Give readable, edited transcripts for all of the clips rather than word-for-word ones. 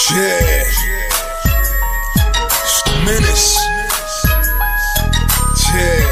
Yeah. It's the menace. Yeah.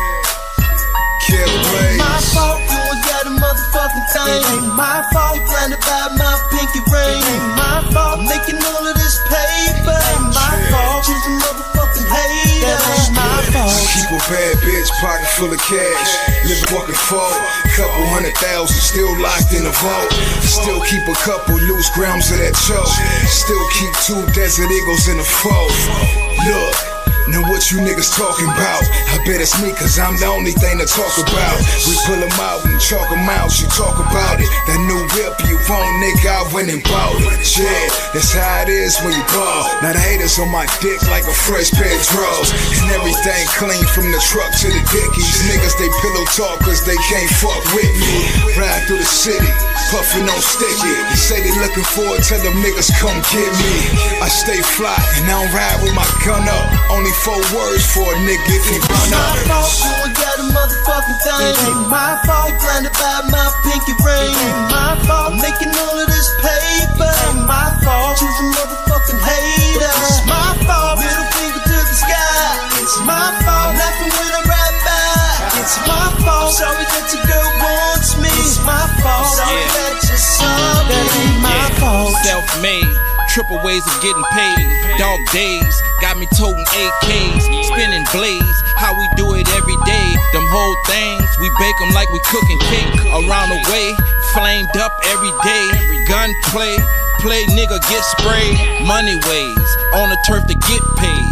Kill Blaze. My fault, you ain't got a motherfucking thing. Ain't my fault, blinded by my pinky ring. Ain't my fault, making all of this paper. Ain't my fault, choosing motherfucking haters. Ain't my fault. Keep a bad bitch, pocket full of cash. Living walking full, couple 100,000 still locked in the vault. Still keep a couple loose grams of that choke. Still keep 2 Desert Eagles in the fold. Look. Now what you niggas talking about? I bet it's me, cause I'm the only thing to talk about. We pull them out and chalk them out, you talk about it. That new whip you want, nigga, I went and bought it. Yeah, that's how it is when you ball. Now the haters on my dick like a fresh pair of drawers. And everything clean from the truck to the dickies. Niggas, they pillow talk cause they can't fuck with me. Ride through the city, puffin' on sticky. They say they looking forward till them niggas come get me. I stay fly and I don't ride with my gun up. Only 4 words for a nigga if he run up. Ain't my fault, you ain't got a motherfucking thing. Ain't my fault, blinded by my pinky ring. Ain't my fault, making all of this paper. Ain't my fault, choosing motherfucking haters. It's my fault, middle finger to the sky. It's my fault, laughing when I ride by. It's my fault, sorry that your girl wants me. It's my fault, sorry that you're sorry. That ain't my fault. Self-made, triple ways of getting paid. Dog days, got me toting AKs, spinning blades. How we do it every day. Them whole things, we bake them like we cooking cake. Around the way, flamed up every day. Gunplay, play nigga get sprayed. Money ways, on the turf to get paid.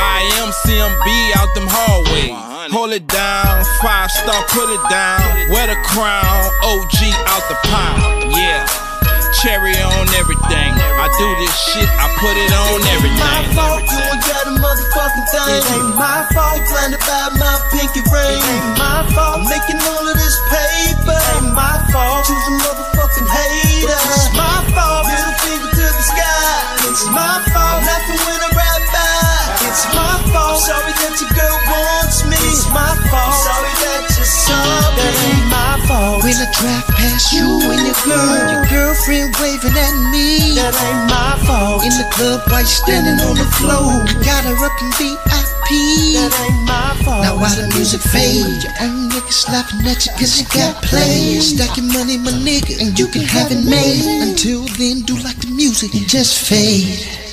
YMCMB out them hallways. Hold it down, 5-star, put it down. Wear the crown, OG out the pound. Yeah. Cherry on everything. I do this shit, I put it on everything. Ain't my fault, you ain't got a motherfucking thing. Ain't my fault, blinded by my pinky ring. Ain't my fault, making all of this paper. Ain't my fault, choosing motherfucking haters. It's my fault, middle finger to the sky. It's my fault, laughing when I ride by. It's my fault, sorry that your girl wants me. It's my fault, sorry that you're sorry. That ain't my fault. When I drive past you and your girlfriend waving at me, that ain't my fault. In the club while you standing on the floor, got her up in VIP, that ain't my fault. Now while the music fade, your own nigga slapping at you cause you got played. Stack your money, my nigga, and you can have it made. Until then, do like the music and just fade.